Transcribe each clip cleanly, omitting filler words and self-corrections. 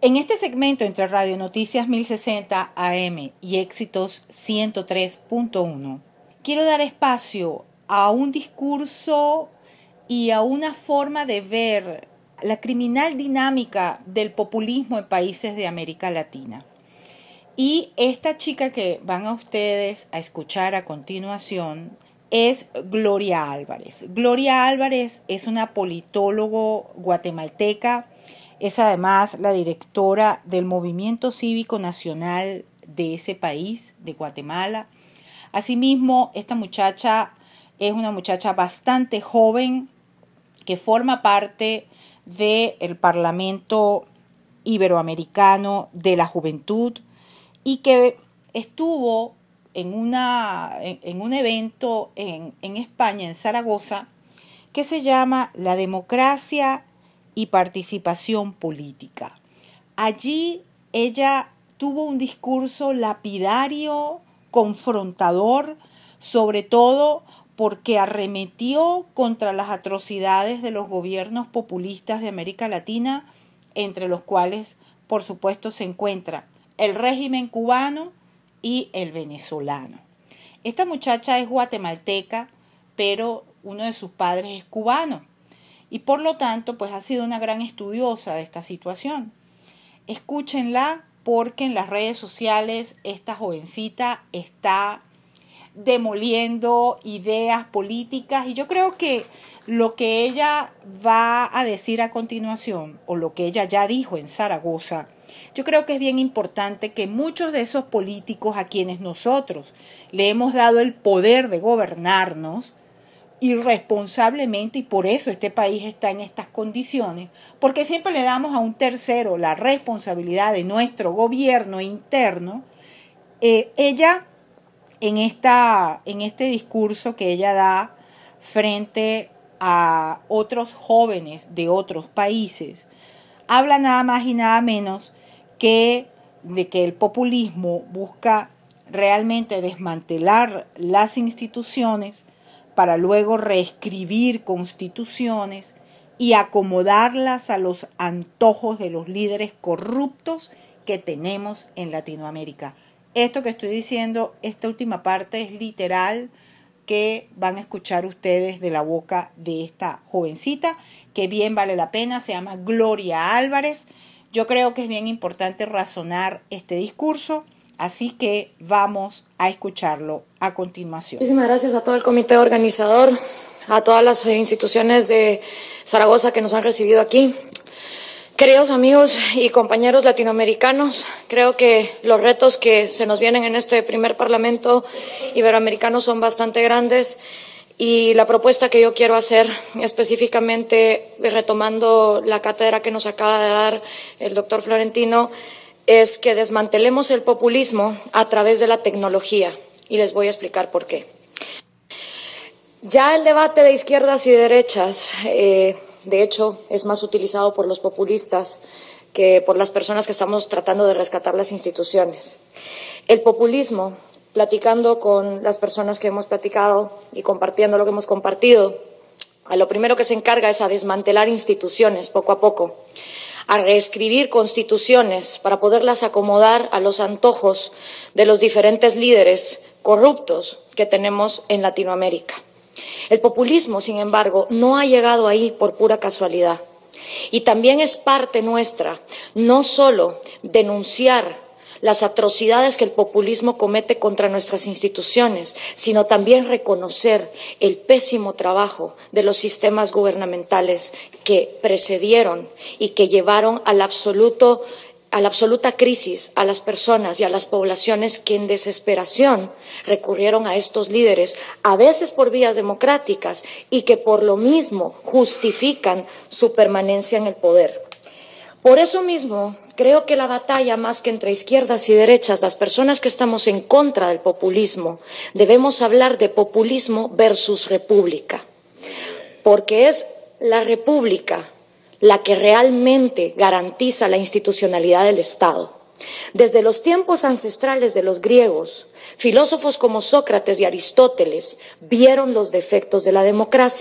En este segmento entre Radio Noticias 1060 AM y Éxitos 103.1, quiero dar espacio a un discurso y a una forma de ver la criminal dinámica del populismo en países de América Latina. Y esta chica que van a ustedes a escuchar a continuación es Gloria Álvarez. Gloria Álvarez es una politólogo guatemalteca, es además la directora del Movimiento Cívico Nacional de ese país, de Guatemala. Asimismo, esta muchacha es una muchacha bastante joven que forma parte del Parlamento Iberoamericano de la Juventud y que estuvo en un evento en España, en Zaragoza, que se llama La Democracia y Participación Política. Allí ella tuvo un discurso lapidario, confrontador, sobre todo porque arremetió contra las atrocidades de los gobiernos populistas de América Latina, entre los cuales, por supuesto, se encuentra el régimen cubano y el venezolano. Esta muchacha es guatemalteca, pero uno de sus padres es cubano y por lo tanto pues ha sido una gran estudiosa de esta situación. Escúchenla porque en las redes sociales esta jovencita está demoliendo ideas políticas y yo creo que lo que ella va a decir a continuación o lo que ella ya dijo en Zaragoza, yo creo que es bien importante que muchos de esos políticos a quienes nosotros le hemos dado el poder de gobernarnos irresponsablemente, y por eso este país está en estas condiciones, porque siempre le damos a un tercero la responsabilidad de nuestro gobierno interno. Ella en este discurso que ella da frente a otros jóvenes de otros países, habla nada más y nada menos que de que el populismo busca realmente desmantelar las instituciones para luego reescribir constituciones y acomodarlas a los antojos de los líderes corruptos que tenemos en Latinoamérica. Esto que estoy diciendo, esta última parte es literal, que van a escuchar ustedes de la boca de esta jovencita, que bien vale la pena, se llama Gloria Álvarez. Yo creo que es bien importante razonar este discurso, así que vamos a escucharlo a continuación. Muchísimas gracias a todo el comité organizador, a todas las instituciones de Zaragoza que nos han recibido aquí. Queridos amigos y compañeros latinoamericanos, creo que los retos que se nos vienen en este primer Parlamento Iberoamericano son bastante grandes y la propuesta que yo quiero hacer específicamente, retomando la cátedra que nos acaba de dar el doctor Florentino, es que desmantelemos el populismo a través de la tecnología y les voy a explicar por qué. Ya el debate de izquierdas y derechas de hecho, es más utilizado por los populistas que por las personas que estamos tratando de rescatar las instituciones. El populismo, platicando con las personas que hemos platicado y compartiendo lo que hemos compartido, a lo primero que se encarga es a desmantelar instituciones poco a poco, a reescribir constituciones para poderlas acomodar a los antojos de los diferentes líderes corruptos que tenemos en Latinoamérica. El populismo, sin embargo, no ha llegado ahí por pura casualidad. Y también es parte nuestra, no solo denunciar las atrocidades que el populismo comete contra nuestras instituciones, sino también reconocer el pésimo trabajo de los sistemas gubernamentales que precedieron y que llevaron a la absoluta crisis a las personas y a las poblaciones que en desesperación recurrieron a estos líderes, a veces por vías democráticas, y que por lo mismo justifican su permanencia en el poder. Por eso mismo, creo que la batalla, más que entre izquierdas y derechas, las personas que estamos en contra del populismo, debemos hablar de populismo versus república, porque es la república la que realmente garantiza la institucionalidad del Estado. Desde los tiempos ancestrales de los griegos, filósofos como Sócrates y Aristóteles vieron los defectos de la democracia.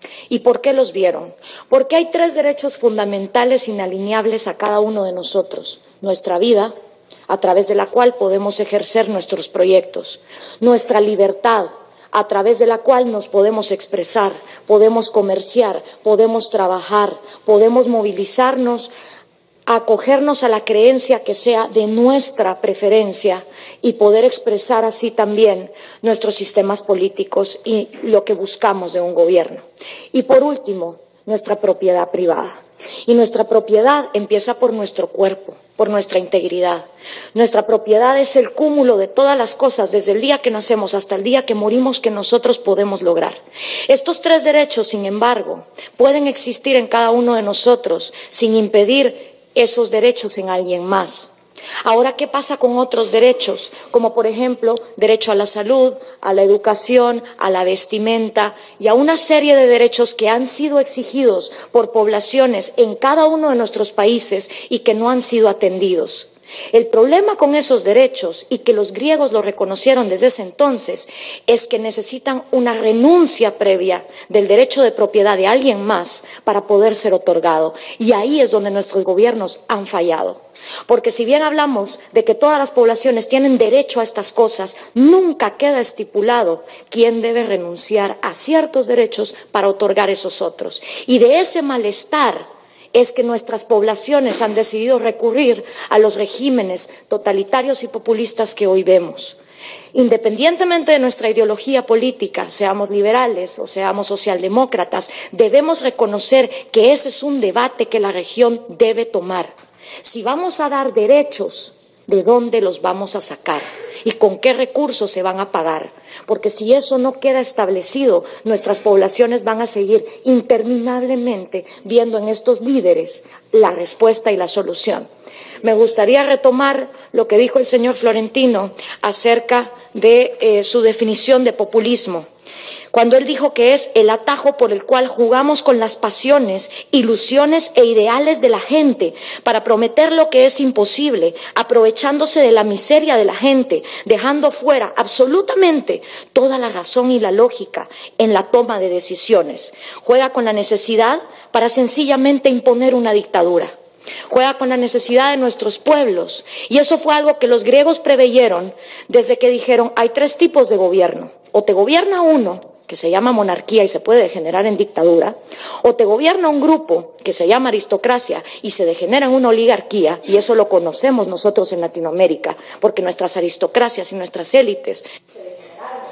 ¿Y por qué los vieron? Porque hay 3 derechos fundamentales inalineables a cada uno de nosotros. Nuestra vida, a través de la cual podemos ejercer nuestros proyectos. Nuestra libertad, a través de la cual nos podemos expresar, podemos comerciar, podemos trabajar, podemos movilizarnos, acogernos a la creencia que sea de nuestra preferencia y poder expresar así también nuestros sistemas políticos y lo que buscamos de un gobierno. Y por último, nuestra propiedad privada. Y nuestra propiedad empieza por nuestro cuerpo, por nuestra integridad. Nuestra propiedad es el cúmulo de todas las cosas, desde el día que nacemos hasta el día que morimos, que nosotros podemos lograr. Estos 3 derechos, sin embargo, pueden existir en cada uno de nosotros sin impedir esos derechos en alguien más. Ahora, ¿qué pasa con otros derechos? Como por ejemplo, derecho a la salud, a la educación, a la vestimenta y a una serie de derechos que han sido exigidos por poblaciones en cada uno de nuestros países y que no han sido atendidos. El problema con esos derechos, y que los griegos lo reconocieron desde ese entonces, es que necesitan una renuncia previa del derecho de propiedad de alguien más para poder ser otorgado. Y ahí es donde nuestros gobiernos han fallado. Porque si bien hablamos de que todas las poblaciones tienen derecho a estas cosas, nunca queda estipulado quién debe renunciar a ciertos derechos para otorgar esos otros. Y de ese malestar es que nuestras poblaciones han decidido recurrir a los regímenes totalitarios y populistas que hoy vemos. Independientemente de nuestra ideología política, seamos liberales o seamos socialdemócratas, debemos reconocer que ese es un debate que la región debe tomar. Si vamos a dar derechos, ¿de dónde los vamos a sacar? ¿Y con qué recursos se van a pagar? Porque si eso no queda establecido, nuestras poblaciones van a seguir interminablemente viendo en estos líderes la respuesta y la solución. Me gustaría retomar lo que dijo el señor Florentino acerca de su definición de populismo, cuando él dijo que es el atajo por el cual jugamos con las pasiones, ilusiones e ideales de la gente para prometer lo que es imposible, aprovechándose de la miseria de la gente, dejando fuera absolutamente toda la razón y la lógica en la toma de decisiones. Juega con la necesidad para sencillamente imponer una dictadura. Juega con la necesidad de nuestros pueblos. Y eso fue algo que los griegos preveyeron desde que dijeron: hay 3 tipos de gobierno. O te gobierna uno, que se llama monarquía y se puede degenerar en dictadura, o te gobierna un grupo que se llama aristocracia y se degenera en una oligarquía, y eso lo conocemos nosotros en Latinoamérica, porque nuestras aristocracias y nuestras élites se degeneraron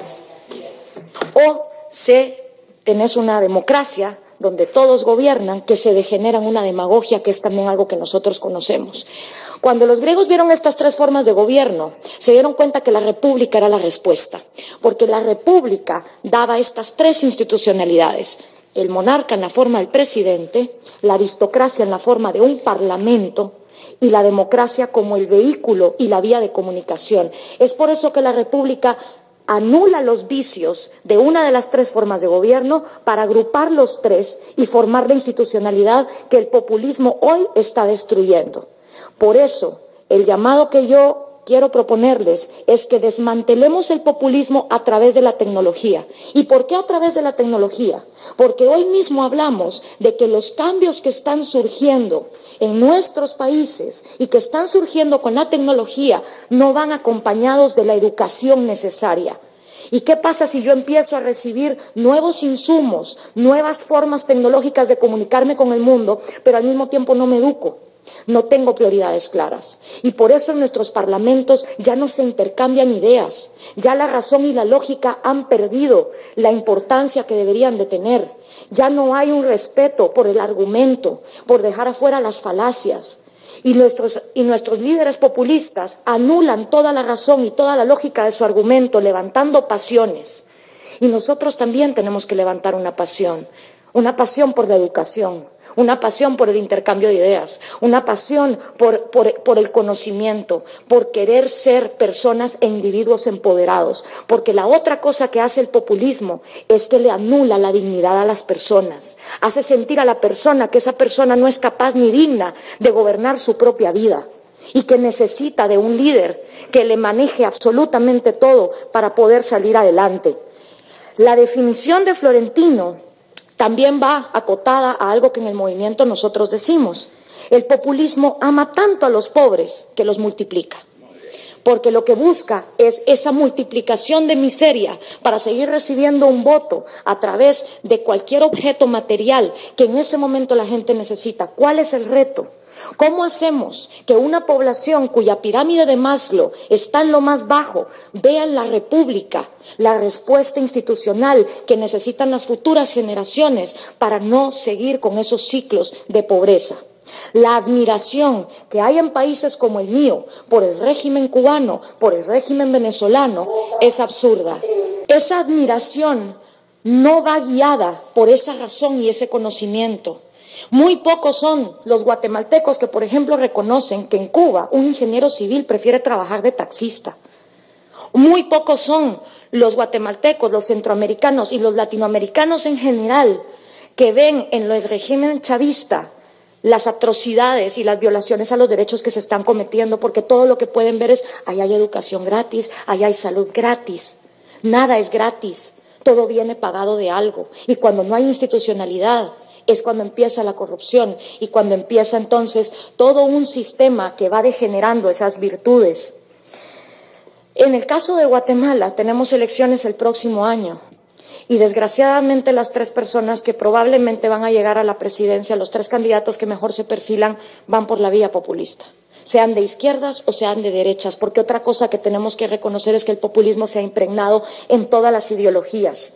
en oligarquías. O tenés una democracia donde todos gobiernan, que se degenera en una demagogia, que es también algo que nosotros conocemos. Cuando los griegos vieron estas 3 formas de gobierno, se dieron cuenta que la república era la respuesta, porque la república daba estas 3 institucionalidades: el monarca en la forma del presidente, la aristocracia en la forma de un parlamento y la democracia como el vehículo y la vía de comunicación. Es por eso que la república anula los vicios de una de las 3 formas de gobierno para agrupar los 3 y formar la institucionalidad que el populismo hoy está destruyendo. Por eso, el llamado que yo quiero proponerles es que desmantelemos el populismo a través de la tecnología. ¿Y por qué a través de la tecnología? Porque hoy mismo hablamos de que los cambios que están surgiendo en nuestros países y que están surgiendo con la tecnología no van acompañados de la educación necesaria. ¿Y qué pasa si yo empiezo a recibir nuevos insumos, nuevas formas tecnológicas de comunicarme con el mundo, pero al mismo tiempo no me educo? No tengo prioridades claras. Y por eso en nuestros parlamentos ya no se intercambian ideas. Ya la razón y la lógica han perdido la importancia que deberían de tener. Ya no hay un respeto por el argumento, por dejar afuera las falacias. Y nuestros líderes populistas anulan toda la razón y toda la lógica de su argumento, levantando pasiones. Y nosotros también tenemos que levantar una pasión por la educación, una pasión por el intercambio de ideas, una pasión por el conocimiento, por querer ser personas e individuos empoderados. Porque la otra cosa que hace el populismo es que le anula la dignidad a las personas. Hace sentir a la persona que esa persona no es capaz ni digna de gobernar su propia vida y que necesita de un líder que le maneje absolutamente todo para poder salir adelante. La definición de Florentino también va acotada a algo que en el movimiento nosotros decimos. El populismo ama tanto a los pobres que los multiplica, porque lo que busca es esa multiplicación de miseria para seguir recibiendo un voto a través de cualquier objeto material que en ese momento la gente necesita. ¿Cuál es el reto? ¿Cómo hacemos que una población cuya pirámide de Maslow está en lo más bajo vea en la República la respuesta institucional que necesitan las futuras generaciones para no seguir con esos ciclos de pobreza? La admiración que hay en países como el mío por el régimen cubano, por el régimen venezolano, es absurda. Esa admiración no va guiada por esa razón y ese conocimiento. Muy pocos son los guatemaltecos que, por ejemplo, reconocen que en Cuba un ingeniero civil prefiere trabajar de taxista. Muy pocos son los guatemaltecos, los centroamericanos y los latinoamericanos en general que ven en el régimen chavista las atrocidades y las violaciones a los derechos que se están cometiendo, porque todo lo que pueden ver es, ahí hay educación gratis, ahí hay salud gratis. Nada es gratis, todo viene pagado de algo. Y cuando no hay institucionalidad, es cuando empieza la corrupción y cuando empieza entonces todo un sistema que va degenerando esas virtudes. En el caso de Guatemala, tenemos elecciones el próximo año. Y desgraciadamente las tres personas que probablemente van a llegar a la presidencia, los tres candidatos que mejor se perfilan, van por la vía populista, sean de izquierdas o sean de derechas, porque otra cosa que tenemos que reconocer es que el populismo se ha impregnado en todas las ideologías.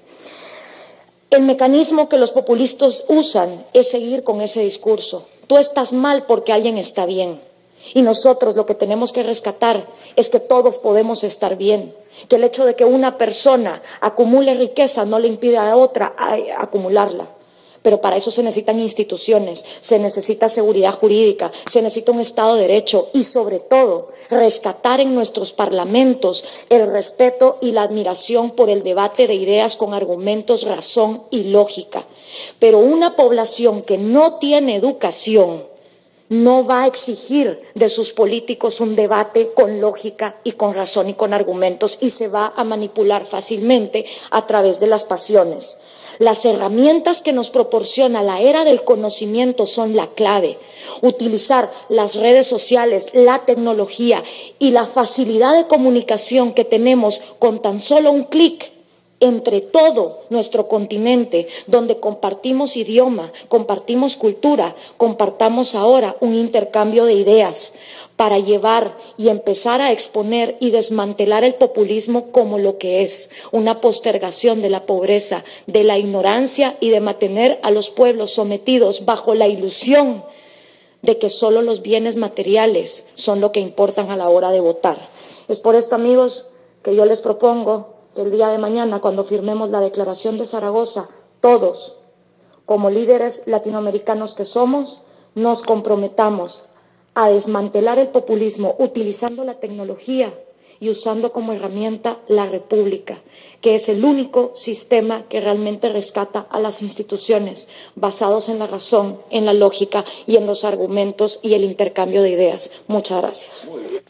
El mecanismo que los populistas usan es seguir con ese discurso. Tú estás mal porque alguien está bien. Y nosotros lo que tenemos que rescatar es que todos podemos estar bien, que el hecho de que una persona acumule riqueza no le impide a otra acumularla. Pero para eso se necesitan instituciones, se necesita seguridad jurídica, se necesita un Estado de Derecho y sobre todo rescatar en nuestros parlamentos el respeto y la admiración por el debate de ideas con argumentos, razón y lógica. Pero una población que no tiene educación no va a exigir de sus políticos un debate con lógica y con razón y con argumentos y se va a manipular fácilmente a través de las pasiones. Las herramientas que nos proporciona la era del conocimiento son la clave. Utilizar las redes sociales, la tecnología y la facilidad de comunicación que tenemos con tan solo un clic entre todo nuestro continente, donde compartimos idioma, compartimos cultura, compartamos ahora un intercambio de ideas para llevar y empezar a exponer y desmantelar el populismo como lo que es, una postergación de la pobreza, de la ignorancia y de mantener a los pueblos sometidos bajo la ilusión de que solo los bienes materiales son lo que importan a la hora de votar. Es por esto, amigos, que yo les propongo que el día de mañana, cuando firmemos la Declaración de Zaragoza, todos, como líderes latinoamericanos que somos, nos comprometamos a desmantelar el populismo utilizando la tecnología y usando como herramienta la República, que es el único sistema que realmente rescata a las instituciones basados en la razón, en la lógica y en los argumentos y el intercambio de ideas. Muchas gracias.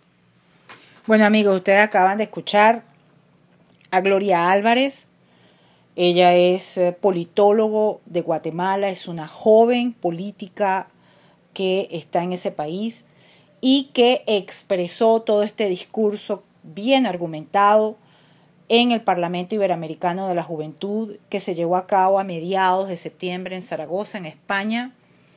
Bueno, amigos, ustedes acaban de escuchar a Gloria Álvarez. Ella es politólogo de Guatemala, es una joven política que está en ese país y que expresó todo este discurso bien argumentado en el Parlamento Iberoamericano de la Juventud que se llevó a cabo a mediados de septiembre en Zaragoza, en España,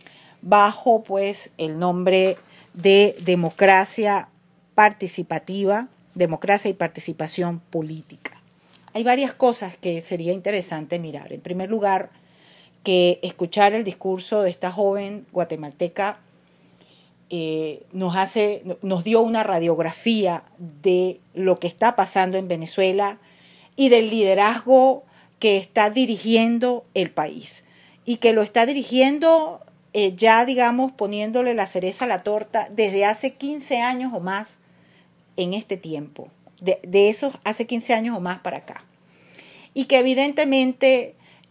bajo pues el nombre de democracia participativa, democracia y participación política. Hay varias cosas que sería interesante mirar. En primer lugar, que escuchar el discurso de esta joven guatemalteca nos dio una radiografía de lo que está pasando en Venezuela y del liderazgo que está dirigiendo el país. Y que lo está dirigiendo ya, digamos, poniéndole la cereza a la torta desde hace 15 años o más en este tiempo. De esos hace 15 años o más para acá. Y que evidentemente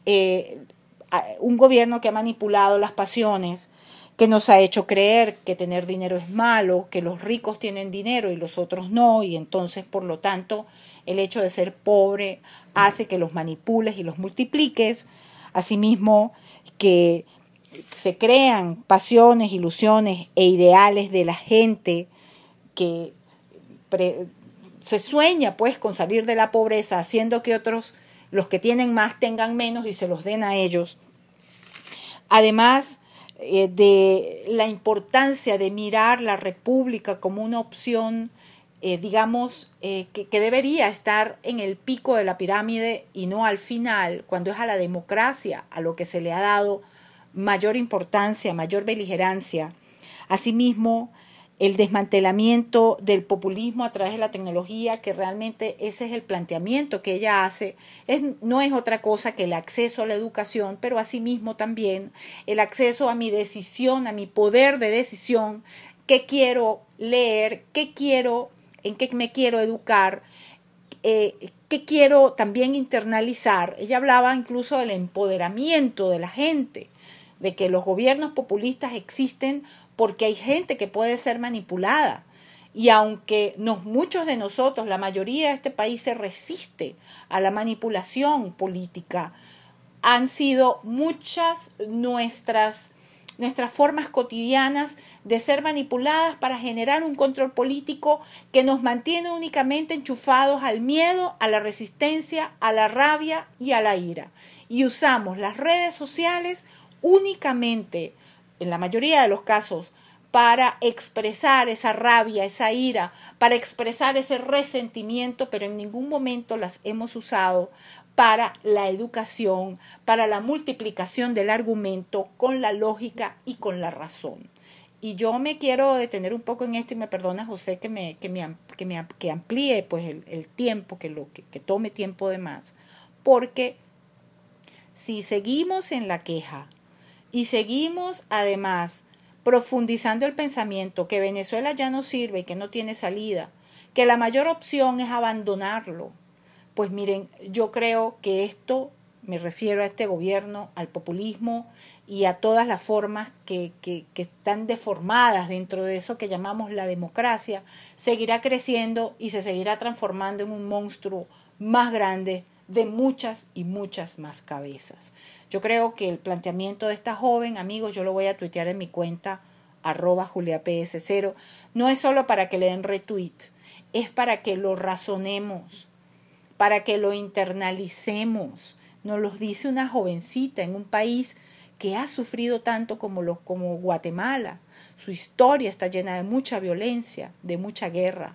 un gobierno que ha manipulado las pasiones, que nos ha hecho creer que tener dinero es malo, que los ricos tienen dinero y los otros no, y entonces, por lo tanto, el hecho de ser pobre hace que los manipules y los multipliques, Asimismo, que se crean pasiones, ilusiones e ideales de la gente que se sueña pues con salir de la pobreza, haciendo que otros, los que tienen más, tengan menos y se los den a ellos. Además de la importancia de mirar la república como una opción, que debería estar en el pico de la pirámide y no al final, cuando es a la democracia a lo que se le ha dado mayor importancia, mayor beligerancia. Asimismo, el desmantelamiento del populismo a través de la tecnología, que realmente ese es el planteamiento que ella hace, no es otra cosa que el acceso a la educación, pero asimismo también el acceso a mi decisión, a mi poder de decisión, qué quiero leer, en qué me quiero educar, qué quiero también internalizar. Ella hablaba incluso del empoderamiento de la gente, de que los gobiernos populistas existen porque hay gente que puede ser manipulada. Y aunque muchos de nosotros, la mayoría de este país se resiste a la manipulación política, han sido muchas nuestras formas cotidianas de ser manipuladas para generar un control político que nos mantiene únicamente enchufados al miedo, a la resistencia, a la rabia y a la ira. Y usamos las redes sociales únicamente, en la mayoría de los casos, para expresar esa rabia, esa ira, para expresar ese resentimiento, pero en ningún momento las hemos usado para la educación, para la multiplicación del argumento con la lógica y con la razón. Y yo me quiero detener un poco en esto, y me perdona José que amplíe pues el tiempo, que tome tiempo de más, porque si seguimos en la queja y seguimos además profundizando el pensamiento que Venezuela ya no sirve y que no tiene salida, que la mayor opción es abandonarlo, pues miren, yo creo que esto, me refiero a este gobierno, al populismo y a todas las formas que están deformadas dentro de eso que llamamos la democracia, seguirá creciendo y se seguirá transformando en un monstruo más grande de muchas y muchas más cabezas. Yo creo que el planteamiento de esta joven, amigos, yo lo voy a tuitear en mi cuenta @juliaps0, no es solo para que le den retweet, es para que lo razonemos, para que lo internalicemos. Nos lo dice una jovencita en un país que ha sufrido tanto como Guatemala. Su historia está llena de mucha violencia, de mucha guerra.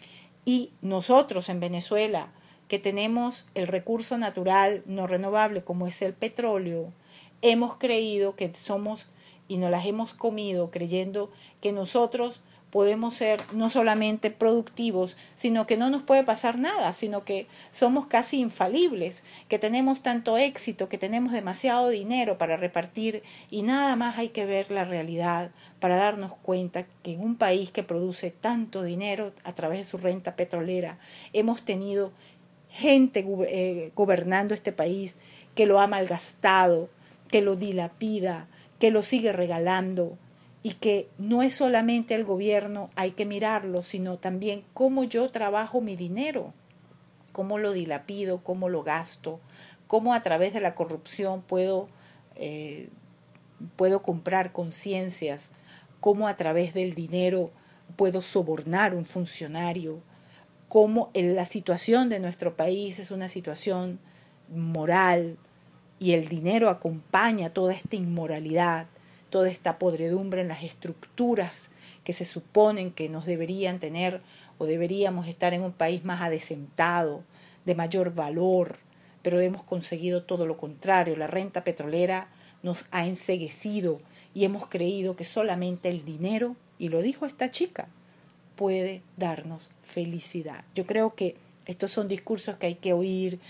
Y nosotros en Venezuela, que tenemos el recurso natural no renovable como es el petróleo, hemos creído que somos y nos las hemos comido creyendo que nosotros podemos ser no solamente productivos, sino que no nos puede pasar nada, sino que somos casi infalibles, que tenemos tanto éxito, que tenemos demasiado dinero para repartir y nada más hay que ver la realidad para darnos cuenta que en un país que produce tanto dinero a través de su renta petrolera, hemos tenido gente gobernando este país que lo ha malgastado, que lo dilapida, que lo sigue regalando, y que no es solamente el gobierno, hay que mirarlo, sino también cómo yo trabajo mi dinero, cómo lo dilapido, cómo lo gasto, cómo a través de la corrupción puedo comprar conciencias, cómo a través del dinero puedo sobornar a un funcionario, cómo la situación de nuestro país es una situación moral y el dinero acompaña toda esta inmoralidad, toda esta podredumbre en las estructuras que se suponen que nos deberían tener o deberíamos estar en un país más adecentado, de mayor valor, pero hemos conseguido todo lo contrario. La renta petrolera nos ha enceguecido y hemos creído que solamente el dinero, y lo dijo esta chica, puede darnos felicidad. Yo creo que estos son discursos que hay que oír,